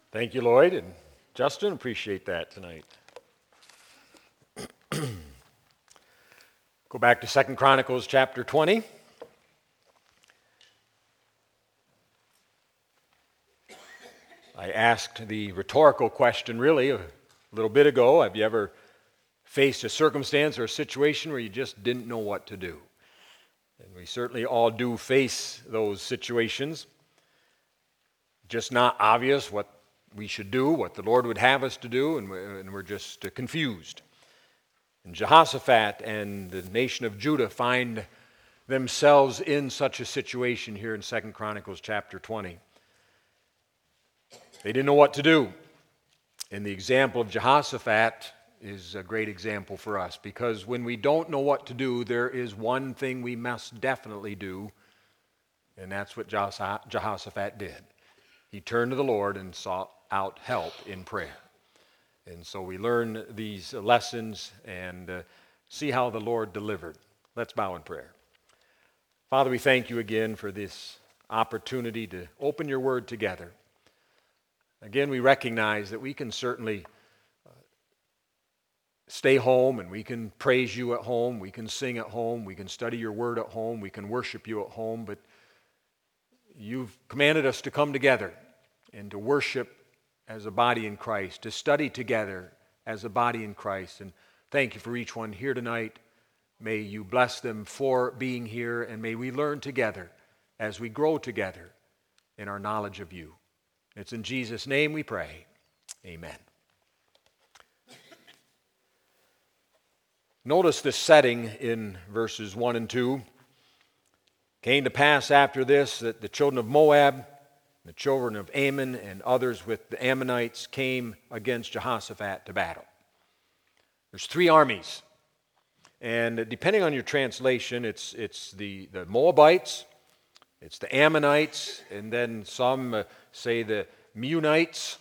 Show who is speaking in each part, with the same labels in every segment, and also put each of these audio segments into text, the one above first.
Speaker 1: Thank you, Lloyd and Justin. Appreciate that tonight. Go back to 2 Chronicles chapter 20. I asked the rhetorical question really a little bit ago. Have you ever faced a circumstance or a situation where you just didn't know what to do? And we certainly all do face those situations. Just not obvious what we should do, what the Lord would have us to do, and we're just confused. And Jehoshaphat and the nation of Judah find themselves in such a situation here in 2 Chronicles chapter 20. They didn't know what to do. And the example of Jehoshaphat is a great example for us, because when we don't know what to do, there is one thing we must definitely do, and that's what Jehoshaphat did. He turned to the Lord and sought out help in prayer. And so we learn these lessons and see how the Lord delivered. Let's bow in prayer. Father, we thank you again for this opportunity to open your word together. Again, we recognize that we can certainly stay home and we can praise you at home, we can sing at home, we can study your word at home, we can worship you at home, but you've commanded us to come together and to worship as a body in Christ, to study together as a body in Christ. And thank you for each one here tonight. May you bless them for being here, and may we learn together as we grow together in our knowledge of you. It's in Jesus' name we pray. Amen. Notice the setting in verses 1 and 2. Came to pass after this that the children of Moab, the children of Ammon, and others with the Ammonites came against Jehoshaphat to battle. There's three armies. And depending on your translation, it's the Moabites, it's the Ammonites, and then some say the Meunites.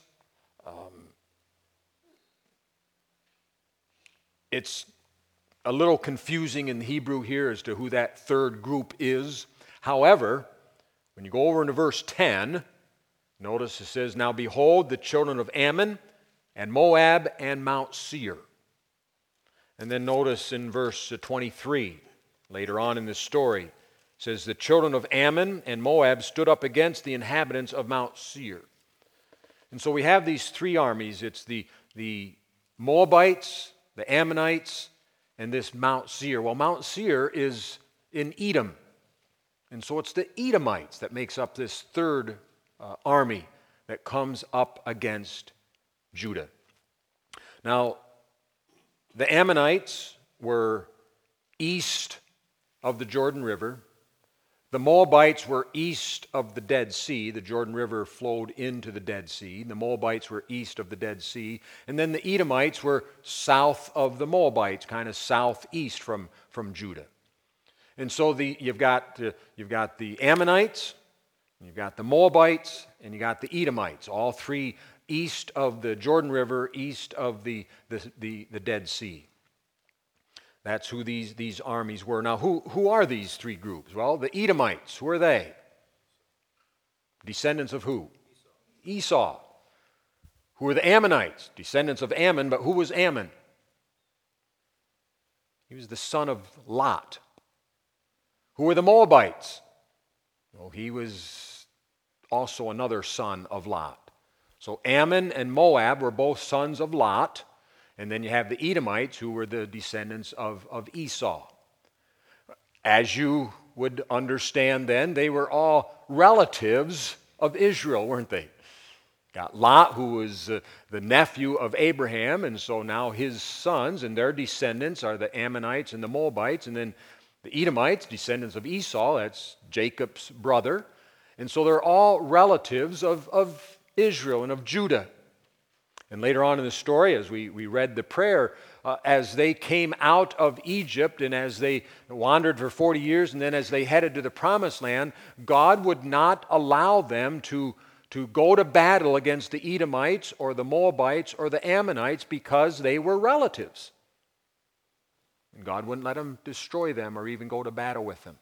Speaker 1: It's a little confusing in Hebrew here as to who that third group is. However, when you go over into verse 10, notice it says, "Now behold, the children of Ammon and Moab and Mount Seir." And then notice in verse 23, later on in this story, it says, "The children of Ammon and Moab stood up against the inhabitants of Mount Seir." And so we have these three armies. It's the Moabites, the Ammonites, and this Mount Seir. Well, Mount Seir is in Edom. And so it's the Edomites that makes up this third army that comes up against Judah. Now, the Ammonites were east of the Jordan River. The Moabites were east of the Dead Sea. The Jordan River flowed into the Dead Sea. The Moabites were east of the Dead Sea. And then the Edomites were south of the Moabites, kind of southeast from Judah. And so you've got the Ammonites, you've got the Moabites, and you got the Edomites, all three east of the Jordan River, east of the Dead Sea. That's who these armies were. Now, who are these three groups? Well, the Edomites, who are they? Descendants of who? Esau. Who are the Ammonites? Descendants of Ammon, but who was Ammon? He was the son of Lot. Who were the Moabites? Well, he was also another son of Lot. So Ammon and Moab were both sons of Lot. And then you have the Edomites, who were the descendants of Esau. As you would understand then, they were all relatives of Israel, weren't they? Got Lot, who was the nephew of Abraham, and so now his sons and their descendants are the Ammonites and the Moabites, and then the Edomites, descendants of Esau, that's Jacob's brother. And so they're all relatives of Israel and of Judah. And later on in the story, as we read the prayer, as they came out of Egypt and as they wandered for 40 years and then as they headed to the promised land, God would not allow them to go to battle against the Edomites or the Moabites or the Ammonites because they were relatives. And God wouldn't let them destroy them or even go to battle with them.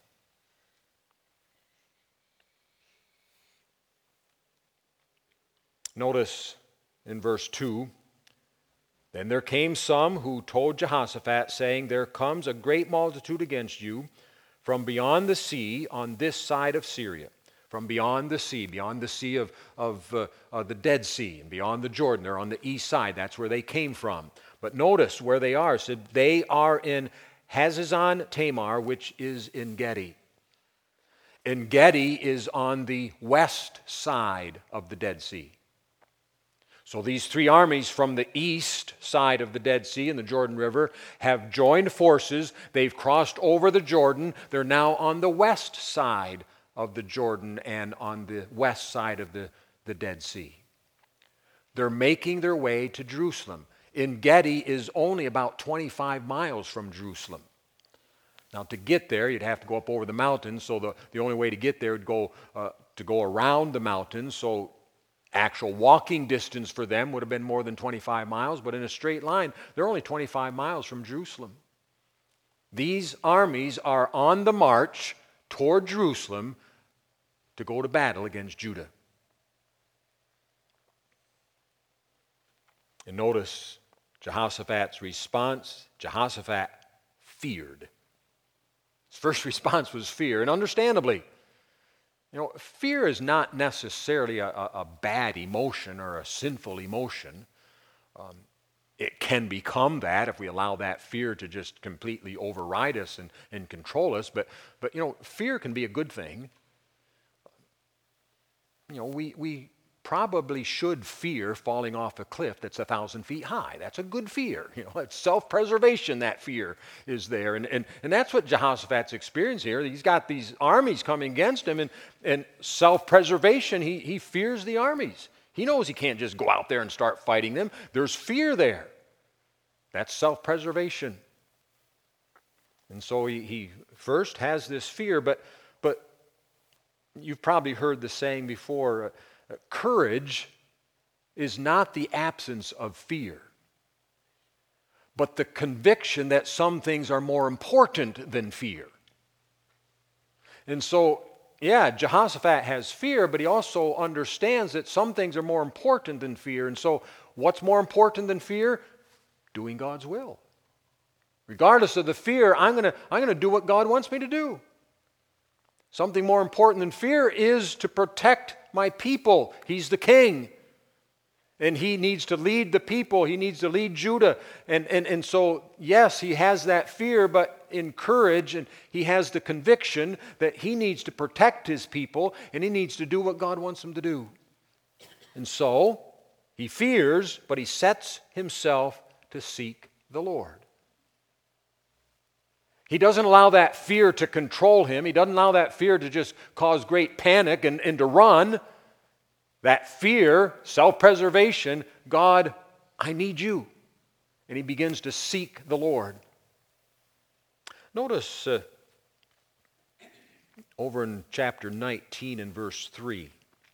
Speaker 1: Notice in verse 2, then there came some who told Jehoshaphat, saying, there comes a great multitude against you from beyond the sea on this side of Syria. From beyond the sea of the Dead Sea, and beyond the Jordan. They're on the east side. That's where they came from. But notice where they are. So they are in Hazazon Tamar, which is En Gedi. En Gedi is on the west side of the Dead Sea. So these three armies from the east side of the Dead Sea and the Jordan River have joined forces. They've crossed over the Jordan. They're now on the west side of the Jordan and on the west side of the Dead Sea. They're making their way to Jerusalem. En Gedi is only about 25 miles from Jerusalem. Now to get there, you'd have to go up over the mountains, so the only way to get there would go to go around the mountains, so actual walking distance for them would have been more than 25 miles, but in a straight line, they're only 25 miles from Jerusalem. These armies are on the march toward Jerusalem to go to battle against Judah. And notice Jehoshaphat's response. Jehoshaphat feared. His first response was fear, and understandably. You know, fear is not necessarily a bad emotion or a sinful emotion. It can become that if we allow that fear to just completely override us and control us. But you know, fear can be a good thing. You know, we probably should fear falling off a cliff that's 1,000 feet high. That's a good fear. You know, it's self-preservation, that fear is there. And that's what Jehoshaphat's experiencing here. He's got these armies coming against him, and self-preservation, he fears the armies. He knows he can't just go out there and start fighting them. There's fear there. That's self-preservation. And so he first has this fear, but you've probably heard the saying before, courage is not the absence of fear, but the conviction that some things are more important than fear. And so, yeah, Jehoshaphat has fear, but he also understands that some things are more important than fear. And so, what's more important than fear? Doing God's will. Regardless of the fear, I'm going to do what God wants me to do. Something more important than fear is to protect my people. He's the king. And he needs to lead the people. He needs to lead Judah. And so, yes, he has that fear, but in courage, and he has the conviction that he needs to protect his people, and he needs to do what God wants him to do. And so, he fears, but he sets himself to seek the Lord. He doesn't allow that fear to control him. He doesn't allow that fear to just cause great panic and to run. That fear, self-preservation, God, I need you. And he begins to seek the Lord. Notice over in chapter 19 and verse 3.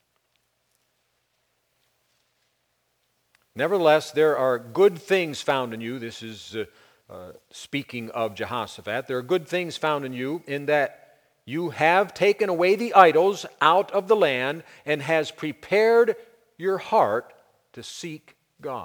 Speaker 1: Nevertheless, there are good things found in you. This is speaking of Jehoshaphat. There are good things found in you in that you have taken away the idols out of the land and has prepared your heart to seek God.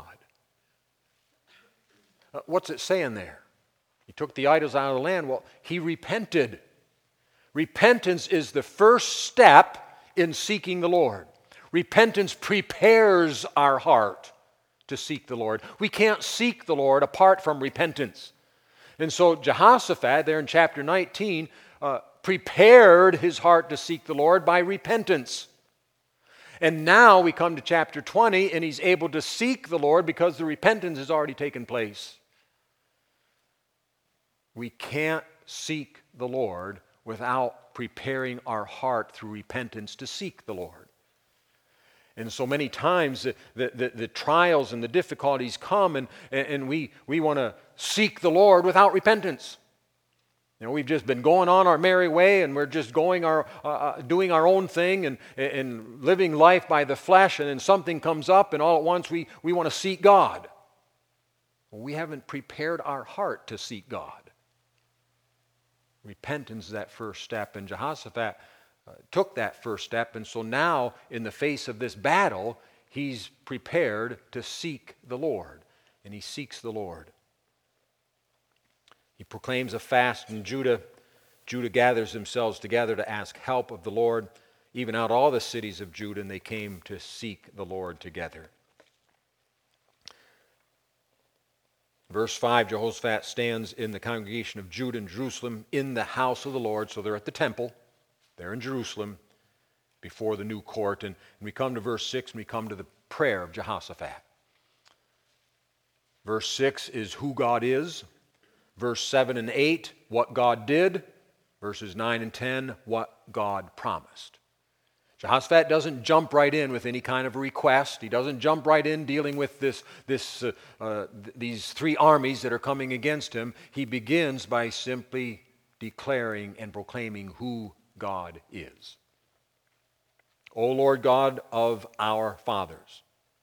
Speaker 1: What's it saying there? He took the idols out of the land. Well, he repented. Repentance is the first step in seeking the Lord. Repentance prepares our heart to seek the Lord. We can't seek the Lord apart from repentance. And so Jehoshaphat, there in chapter 19, prepared his heart to seek the Lord by repentance. And now we come to chapter 20, and he's able to seek the Lord because the repentance has already taken place. We can't seek the Lord without preparing our heart through repentance to seek the Lord. And so many times the trials and the difficulties come, and we want to seek the Lord without repentance. You know, we've just been going on our merry way, and we're just going doing our own thing and living life by the flesh, and then something comes up, and all at once we want to seek God. Well, we haven't prepared our heart to seek God. Repentance is that first step, and Jehoshaphat took that first step, and so now, in the face of this battle, he's prepared to seek the Lord, and he seeks the Lord. He proclaims a fast in Judah. Judah gathers themselves together to ask help of the Lord. Even out all the cities of Judah, and they came to seek the Lord together. Verse 5, Jehoshaphat stands in the congregation of Judah and Jerusalem in the house of the Lord. So they're at the temple. They're in Jerusalem before the new court. And we come to verse 6, and we come to the prayer of Jehoshaphat. Verse 6 is who God is. Verse 7 and 8, what God did. Verses 9 and 10, what God promised. Jehoshaphat doesn't jump right in with any kind of a request. He doesn't jump right in dealing with these three armies that are coming against him. He begins by simply declaring and proclaiming who God is. O Lord God of our fathers.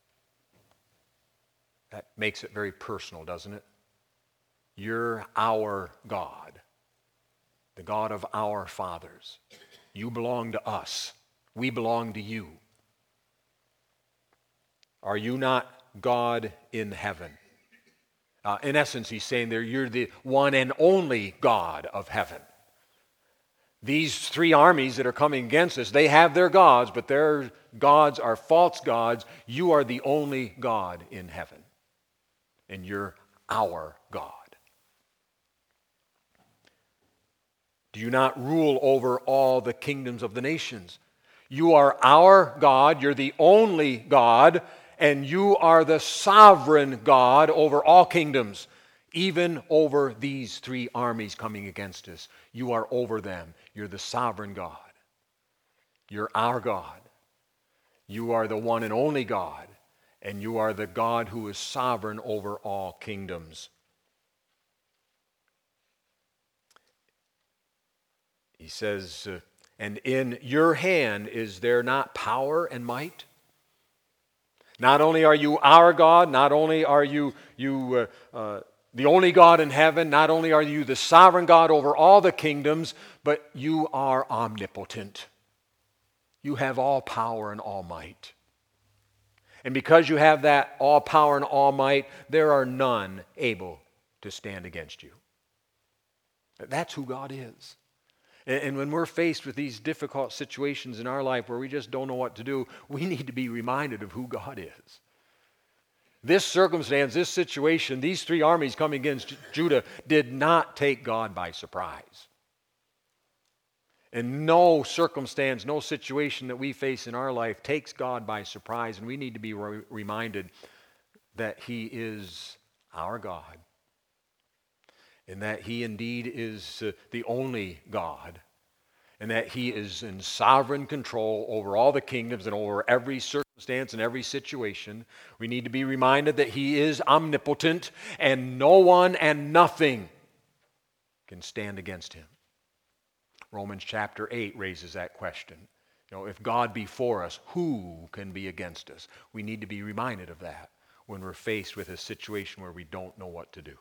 Speaker 1: That makes it very personal, doesn't it? You're our God, the God of our fathers. You belong to us. We belong to you. Are you not God in heaven? In essence, he's saying there, you're the one and only God of heaven. These three armies that are coming against us, they have their gods, but their gods are false gods. You are the only God in heaven, and you're our God. Do you not rule over all the kingdoms of the nations? You are our God, you're the only God, and you are the sovereign God over all kingdoms, even over these three armies coming against us. You are over them. You're the sovereign God. You're our God. You are the one and only God, and you are the God who is sovereign over all kingdoms. He says, and in your hand is there not power and might? Not only are you our God, not only are you the only God in heaven, not only are you the sovereign God over all the kingdoms, but you are omnipotent. You have all power and all might. And because you have that all power and all might, there are none able to stand against you. That's who God is. And when we're faced with these difficult situations in our life where we just don't know what to do, we need to be reminded of who God is. This circumstance, this situation, these three armies coming against Judah did not take God by surprise. And no circumstance, no situation that we face in our life takes God by surprise, and we need to be reminded that He is our God. And that He indeed is the only God, and that He is in sovereign control over all the kingdoms and over every circumstance and every situation. We need to be reminded that He is omnipotent, and no one and nothing can stand against Him. Romans chapter 8 raises that question. If God be for us, who can be against us? We need to be reminded of that when we're faced with a situation where we don't know what to do.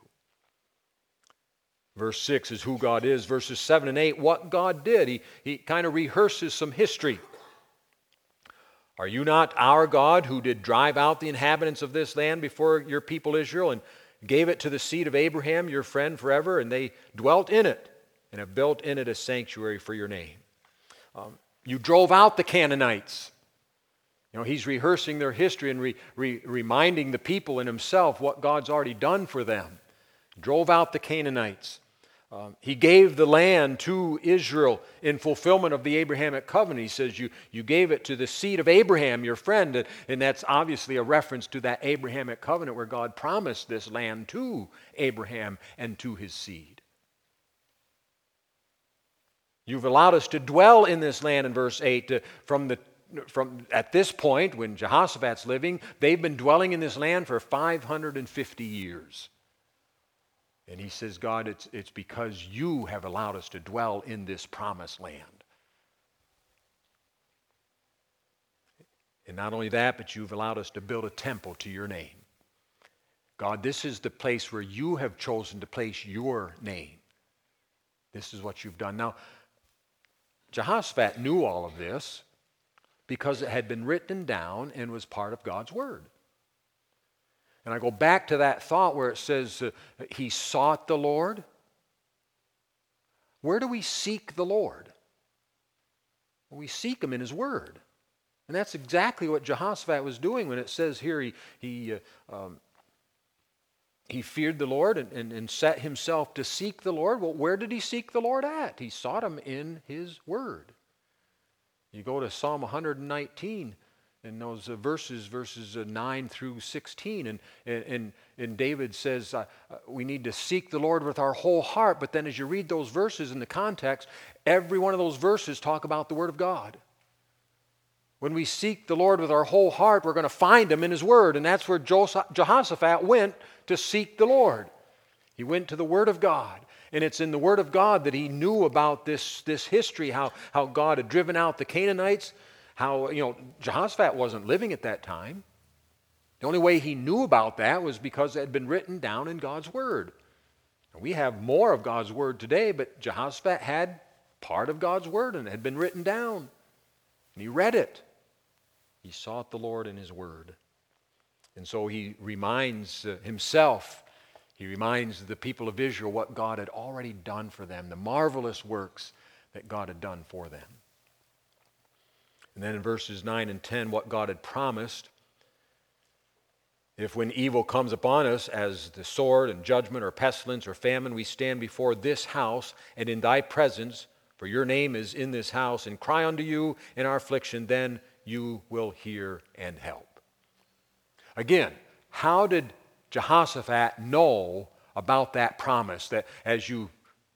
Speaker 1: Verse 6 is who God is. Verses 7 and 8, what God did. He kind of rehearses some history. Are you not our God who did drive out the inhabitants of this land before your people Israel and gave it to the seed of Abraham, your friend, forever? And they dwelt in it and have built in it a sanctuary for your name. You drove out the Canaanites. He's rehearsing their history and reminding the people and himself what God's already done for them. Drove out the Canaanites. He gave the land to Israel in fulfillment of the Abrahamic covenant. He says, you gave it to the seed of Abraham, your friend. And that's obviously a reference to that Abrahamic covenant where God promised this land to Abraham and to his seed. You've allowed us to dwell in this land in verse 8. From at this point, when Jehoshaphat's living, they've been dwelling in this land for 550 years. And he says, God, it's because you have allowed us to dwell in this promised land. And not only that, but you've allowed us to build a temple to your name. God, this is the place where you have chosen to place your name. This is what you've done. Now, Jehoshaphat knew all of this. because it had been written down and was part of God's Word. And I go back to that thought where it says he sought the Lord. Where do we seek the Lord? Well, we seek him in his Word. And that's exactly what Jehoshaphat was doing when it says here he feared the Lord and set himself to seek the Lord. Well, where did he seek the Lord at? He sought him in his Word. You go to Psalm 119 and those verses 9 through 16, and David says we need to seek the Lord with our whole heart. But then as you read those verses in the context, every one of those verses talk about the Word of God. When we seek the Lord with our whole heart, we're going to find him in his Word. And that's where Jehoshaphat went to seek the Lord. He went to the Word of God. And it's in the Word of God that he knew about this history, how God had driven out the Canaanites, how, Jehoshaphat wasn't living at that time. The only way he knew about that was because it had been written down in God's Word. We have more of God's Word today, but Jehoshaphat had part of God's Word and it had been written down. And he read it. He sought the Lord in his Word. And so he reminds himself, he reminds the people of Israel what God had already done for them, the marvelous works that God had done for them. And then in verses 9 and 10, what God had promised. If when evil comes upon us as the sword and judgment or pestilence or famine, we stand before this house and in thy presence, for your name is in this house, and cry unto you in our affliction, then you will hear and help. Again, how did Jehoshaphat know about that promise that as you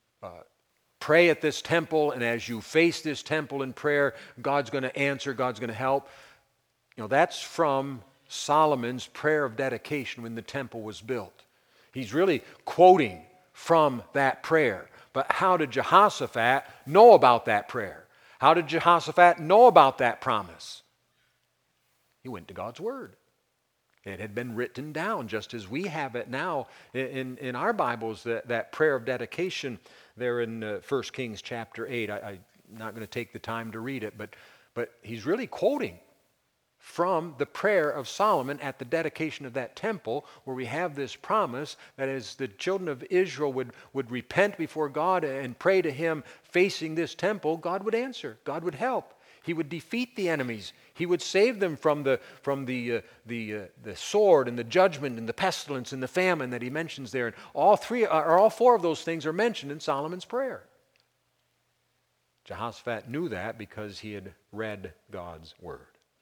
Speaker 1: pray at this temple and as you face this temple in prayer, God's going to answer, God's going to help? That's from Solomon's prayer of dedication when the temple was built. He's really quoting from that prayer. But how did Jehoshaphat know about that prayer? How did Jehoshaphat know about that promise? He went to God's Word. It had been written down just as we have it now in our Bibles, that prayer of dedication there in 1 Kings chapter 8. I'm not going to take the time to read it, but he's really quoting from the prayer of Solomon at the dedication of that temple, where we have this promise that as the children of Israel would repent before God and pray to him facing this temple, God would answer, God would help. He would defeat the enemies. He would save them from the sword and the judgment and the pestilence and the famine that he mentions there. And all four of those things are mentioned in Solomon's prayer. Jehoshaphat knew that because he had read God's Word.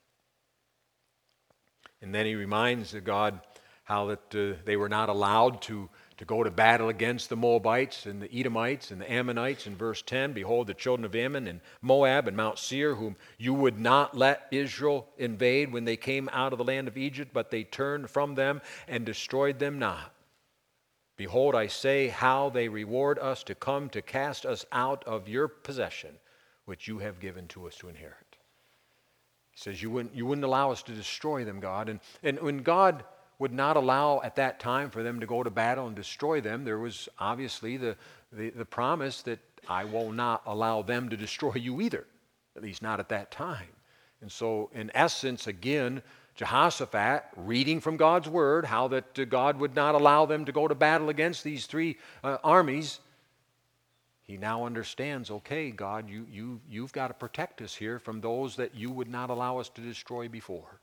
Speaker 1: And then he reminds God how that they were not allowed to go to battle against the Moabites and the Edomites and the Ammonites in verse 10. Behold, the children of Ammon and Moab and Mount Seir, whom you would not let Israel invade when they came out of the land of Egypt, but they turned from them and destroyed them not. Behold, I say how they reward us to come to cast us out of your possession, which you have given to us to inherit. He says, you wouldn't allow us to destroy them, God. And when God would not allow at that time for them to go to battle and destroy them, there was obviously the promise that I will not allow them to destroy you either, at least not at that time. And so in essence, again, Jehoshaphat, reading from God's Word, how that God would not allow them to go to battle against these three armies, he now understands, okay, God, you've got to protect us here from those that you would not allow us to destroy before.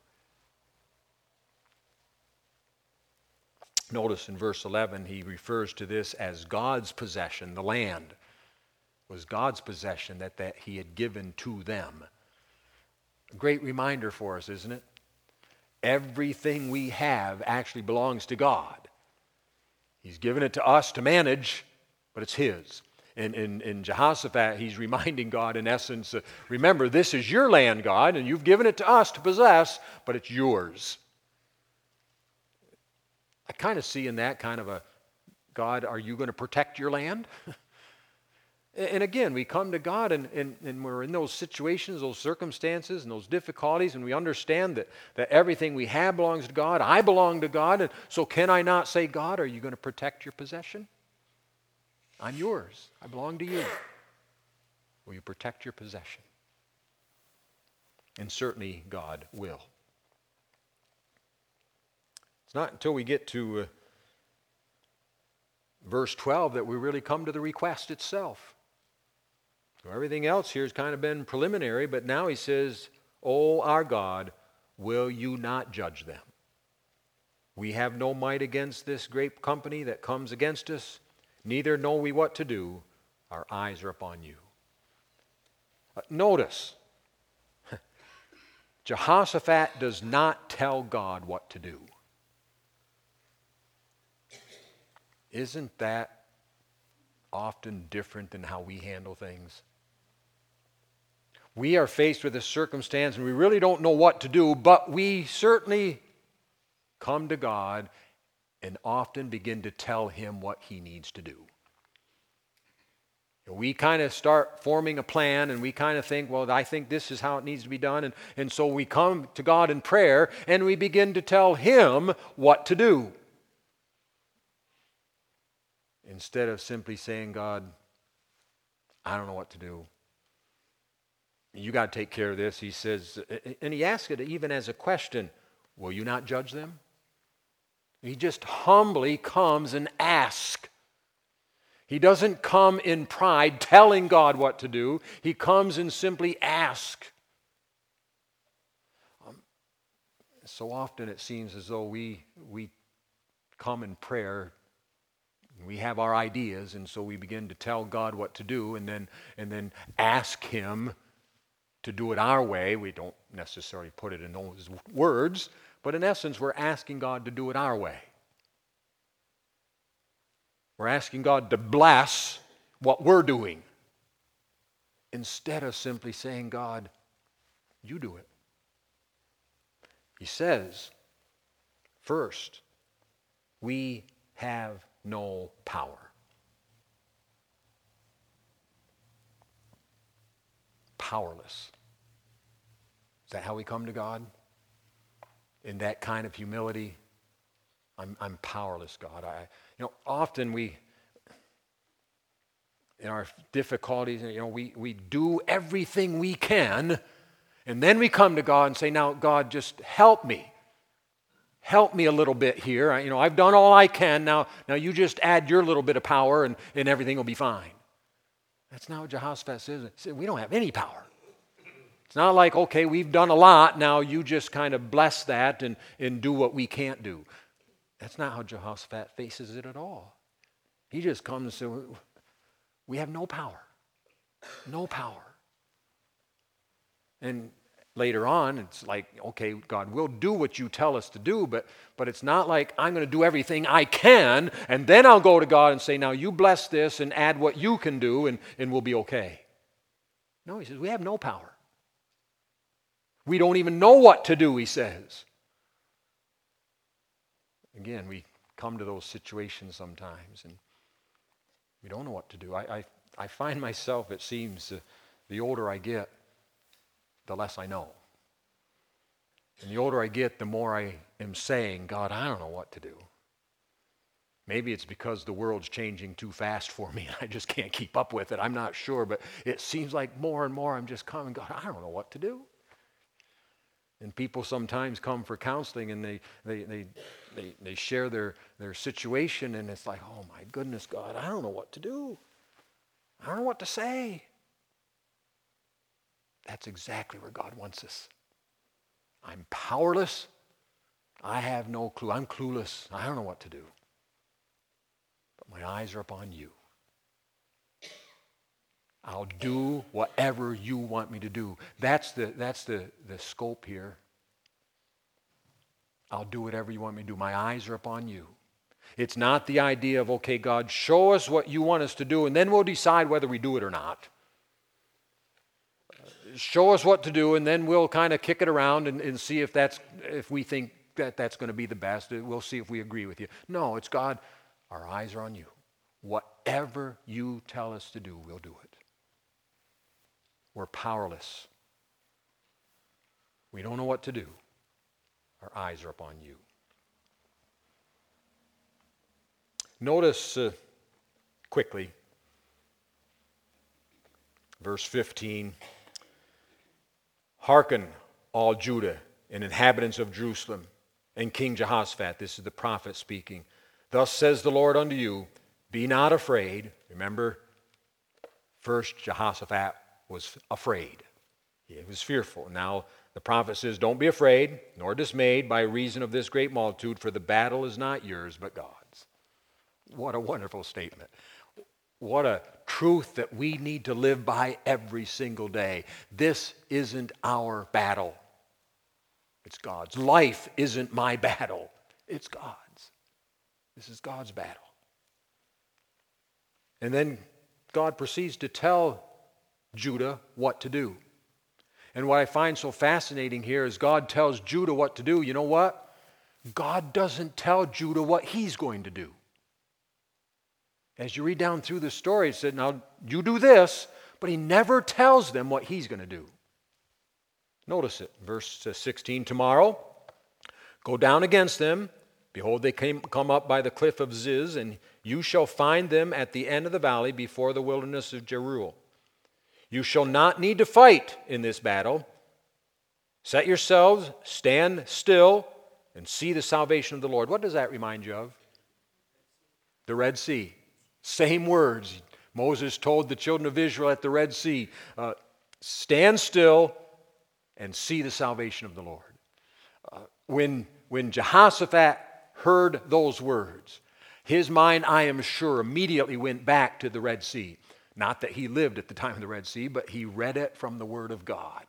Speaker 1: Notice in verse 11, he refers to this as God's possession. The land was God's possession that he had given to them. A great reminder for us, isn't it? Everything we have actually belongs to God. He's given it to us to manage, but it's his. In Jehoshaphat, he's reminding God, in essence, remember, this is your land, God, and you've given it to us to possess, but it's yours. I kind of see in that kind of a, God, are you going to protect your land? And again, we come to God and we're in those situations, those circumstances, and those difficulties, and we understand that everything we have belongs to God. I belong to God, and so can I not say, God, are you going to protect your possession? I'm yours. I belong to you. Will you protect your possession? And certainly God will. It's not until we get to verse 12 that we really come to the request itself. So everything else here has kind of been preliminary, but now he says, "O our God, will you not judge them? We have no might against this great company that comes against us, neither know we what to do. Our eyes are upon you." Notice, Jehoshaphat does not tell God what to do. Isn't that often different than how we handle things? We are faced with a circumstance and we really don't know what to do, but we certainly come to God and often begin to tell Him what He needs to do. We kind of start forming a plan and we kind of think, well, I think this is how it needs to be done. And so we come to God in prayer and we begin to tell Him what to do. Instead of simply saying, "God, I don't know what to do. You got to take care of this." He says, and he asks it even as a question, "Will you not judge them?" He just humbly comes and asks. He doesn't come in pride telling God what to do. He comes and simply asks. So often it seems as though we come in prayer. We have our ideas, and so we begin to tell God what to do and then ask Him to do it our way. We don't necessarily put it in those words, but in essence, we're asking God to do it our way. We're asking God to bless what we're doing instead of simply saying, "God, you do it." He says, first, we have no power. Powerless. Is that how we come to God? In that kind of humility? I'm powerless, God. Often we, in our difficulties, we do everything we can, and then we come to God and say, "Now, God, just help me. Help me a little bit here. I've done all I can. Now you just add your little bit of power and everything will be fine." That's not what Jehoshaphat says. He said, we don't have any power. It's not like, okay, we've done a lot. Now you just kind of bless that and do what we can't do. That's not how Jehoshaphat faces it at all. He just comes and says, we have no power. No power. And later on, it's like, okay, God, we'll do what you tell us to do, but it's not like I'm going to do everything I can, and then I'll go to God and say, "Now you bless this and add what you can do, and we'll be okay." No, he says, we have no power. We don't even know what to do, he says. Again, we come to those situations sometimes, and we don't know what to do. I find myself, it seems, the older I get, the less I know. And the older I get, the more I am saying, "God, I don't know what to do." Maybe it's because the world's changing too fast for me and I just can't keep up with it. I'm not sure, but it seems like more and more I'm just coming, "God, I don't know what to do." And people sometimes come for counseling and they share their situation, and it's like, "Oh my goodness, God, I don't know what to do. I don't know what to say." That's exactly where God wants us. I'm powerless. I have no clue. I'm clueless. I don't know what to do. But my eyes are upon you. I'll do whatever you want me to do. That's the scope here. I'll do whatever you want me to do. My eyes are upon you. It's not the idea of, okay, God, show us what you want us to do, and then we'll decide whether we do it or not. Show us what to do, and then we'll kind of kick it around and see if we think that's going to be the best. We'll see if we agree with you. No, it's God, our eyes are on you. Whatever you tell us to do, we'll do it. We're powerless. We don't know what to do. Our eyes are upon you. Notice quickly, verse 15. "Hearken, all Judah and inhabitants of Jerusalem and King Jehoshaphat, this is the prophet speaking, thus says the Lord unto you, be not afraid. Remember, first Jehoshaphat was afraid. He was fearful. Now the prophet says, don't be afraid, nor dismayed by reason of this great multitude, for the battle is not yours, but God's. What a wonderful statement. What a truth that we need to live by every single day. This isn't our battle. It's God's. Life isn't my battle. It's God's. This is God's battle. And then God proceeds to tell Judah what to do. And what I find so fascinating here is God tells Judah what to do. You know what? God doesn't tell Judah what he's going to do. As you read down through the story, it said, now you do this, but he never tells them what he's going to do. Notice it, verse 16, tomorrow, go down against them. Behold, they come up by the cliff of Ziz, and you shall find them at the end of the valley before the wilderness of Jeruel. You shall not need to fight in this battle. Set yourselves, stand still, and see the salvation of the Lord. What does that remind you of? The Red Sea. Same words. Moses told the children of Israel at the Red Sea, stand still and see the salvation of the Lord. When Jehoshaphat heard those words, his mind, I am sure, immediately went back to the Red Sea. Not that he lived at the time of the Red Sea, but he read it from the Word of God.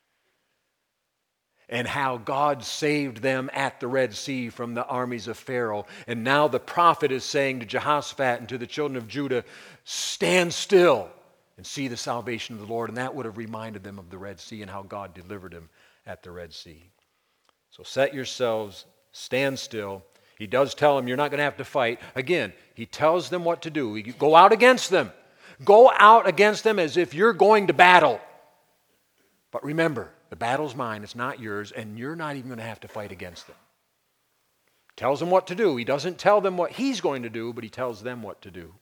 Speaker 1: And how God saved them at the Red Sea from the armies of Pharaoh. And now the prophet is saying to Jehoshaphat and to the children of Judah, stand still and see the salvation of the Lord. And that would have reminded them of the Red Sea and how God delivered them at the Red Sea. So set yourselves, stand still. He does tell them you're not going to have to fight. Again, he tells them what to do. Go out against them. Go out against them as if you're going to battle. But remember, the battle's mine, it's not yours, and you're not even going to have to fight against them. Tells them what to do. He doesn't tell them what he's going to do, but he tells them what to do.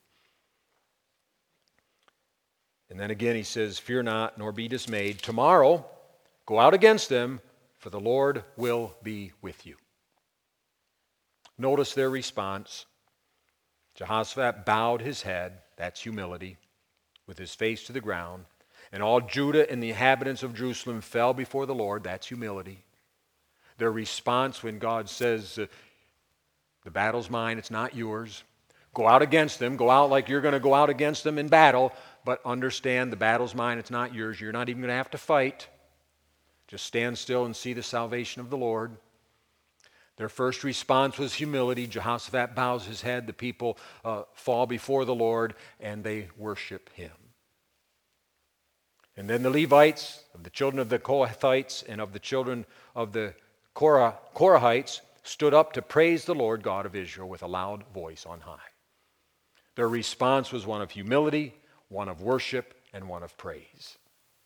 Speaker 1: And then again he says, fear not, nor be dismayed. Tomorrow, go out against them, for the Lord will be with you. Notice their response. Jehoshaphat bowed his head, that's humility, with his face to the ground. And all Judah and the inhabitants of Jerusalem fell before the Lord, that's humility. Their response when God says, the battle's mine, it's not yours. Go out against them, go out like you're going to go out against them in battle, but understand the battle's mine, it's not yours. You're not even going to have to fight. Just stand still and see the salvation of the Lord. Their first response was humility. Jehoshaphat bows his head. The people fall before the Lord and they worship him. And then the Levites, of the children of the Kohathites and of the children of the Korahites, stood up to praise the Lord God of Israel with a loud voice on high. Their response was one of humility, one of worship, and one of praise.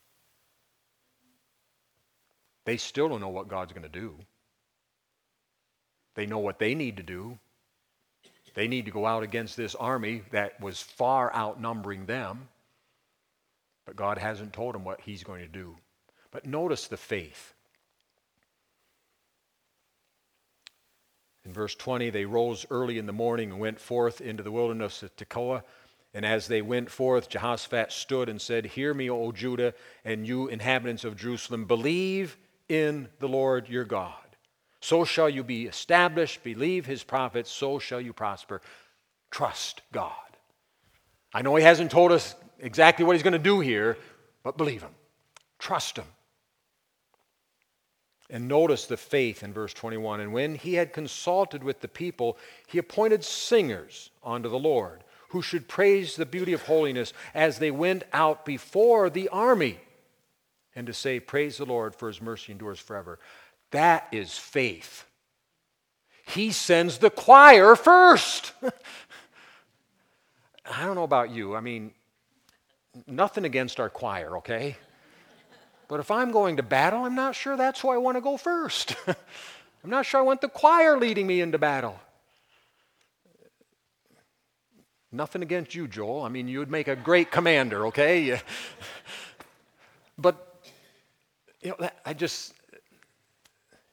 Speaker 1: They still don't know what God's going to do. They know what they need to do. They need to go out against this army that was far outnumbering them. But God hasn't told them what he's going to do. But notice the faith. In verse 20, they rose early in the morning and went forth into the wilderness of Tekoa. And as they went forth, Jehoshaphat stood and said, hear me, O Judah, and you inhabitants of Jerusalem, believe in the Lord your God. So shall you be established. Believe his prophets, so shall you prosper. Trust God. I know he hasn't told us exactly what he's going to do here, but believe him. Trust him. And notice the faith in verse 21. And when he had consulted with the people, he appointed singers unto the Lord, who should praise the beauty of holiness as they went out before the army, and to say, praise the Lord, for his mercy endures forever. That is faith. He sends the choir first. I don't know about you. I mean, nothing against our choir, okay? But if I'm going to battle, I'm not sure that's who I want to go first. I'm not sure I want the choir leading me into battle. Nothing against you, Joel. I mean, you would make a great commander, okay? But, you know,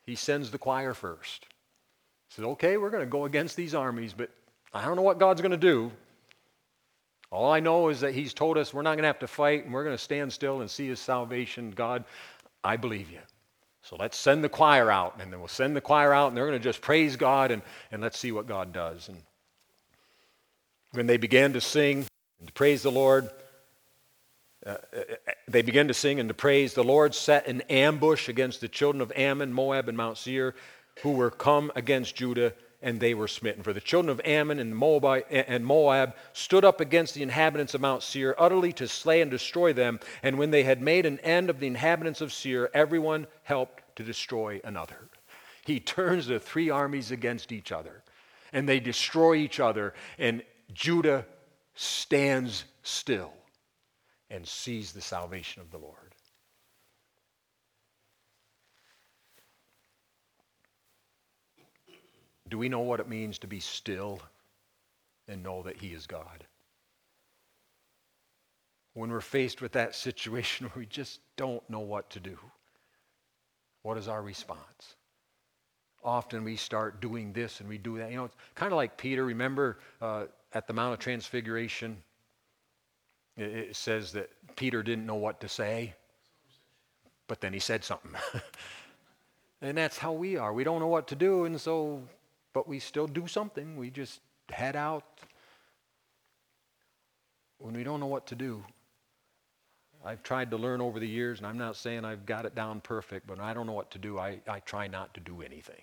Speaker 1: he sends the choir first. He says, okay, we're going to go against these armies, but I don't know what God's going to do. All I know is that he's told us we're not going to have to fight, and we're going to stand still and see his salvation. God, I believe you. So let's send the choir out, and then we'll send the choir out, and they're going to just praise God, and let's see what God does. And when they began to sing and to praise the Lord, they began to sing and to praise. The Lord set an ambush against the children of Ammon, Moab, and Mount Seir, who were come against Judah, and they were smitten. For the children of Ammon and Moab stood up against the inhabitants of Mount Seir, utterly to slay and destroy them. And when they had made an end of the inhabitants of Seir, everyone helped to destroy another. He turns the three armies against each other, and they destroy each other, and Judah stands still and sees the salvation of the Lord. Do we know what it means to be still and know that he is God? When we're faced with that situation where we just don't know what to do, what is our response? Often we start doing this and we do that. You know, it's kind of like Peter. Remember at the Mount of Transfiguration, it says that Peter didn't know what to say, but then he said something. And that's how we are. We don't know what to do, and so, but we still do something. We just head out when we don't know what to do. I've tried to learn over the years, and I'm not saying I've got it down perfect, but when I don't know what to do, I try not to do anything.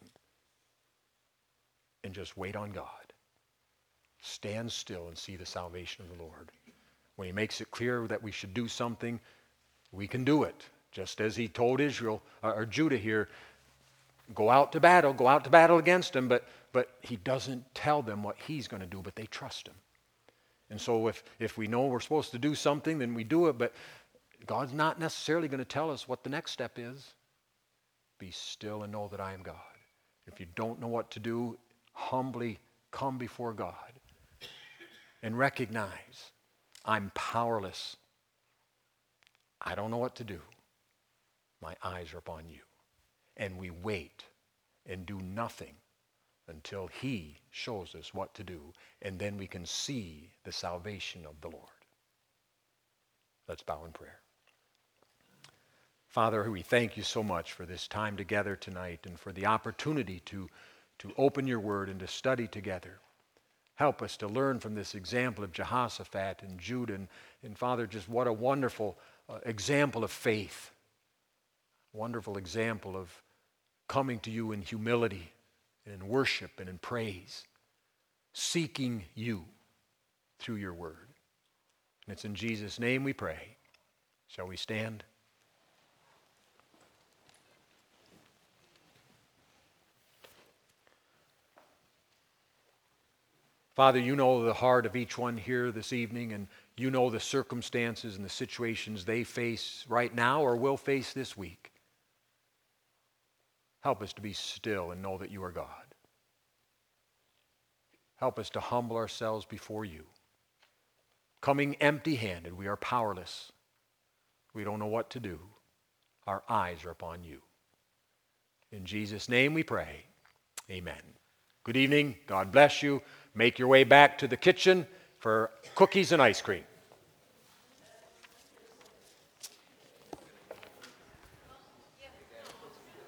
Speaker 1: And just wait on God. Stand still and see the salvation of the Lord. When he makes it clear that we should do something, we can do it. Just as he told Israel, or Judah here, go out to battle against him, but he doesn't tell them what he's going to do, but they trust him. And so if we know we're supposed to do something, then we do it, but God's not necessarily going to tell us what the next step is. Be still and know that I am God. If you don't know what to do, humbly come before God and recognize I'm powerless. I don't know what to do. My eyes are upon you. And we wait and do nothing until he shows us what to do, and then we can see the salvation of the Lord. Let's bow in prayer. Father, we thank you so much for this time together tonight and for the opportunity to open your word and to study together. Help us to learn from this example of Jehoshaphat and Judah. And Father, just what a wonderful example of faith. Wonderful example of coming to you in humility and in worship and in praise. Seeking you through your word. And it's in Jesus' name we pray. Shall we stand? Father, you know the heart of each one here this evening, and you know the circumstances and the situations they face right now or will face this week. Help us to be still and know that you are God. Help us to humble ourselves before you. Coming empty-handed, we are powerless. We don't know what to do. Our eyes are upon you. In Jesus' name we pray. Amen. Good evening. God bless you. Make your way back to the kitchen for cookies and ice cream.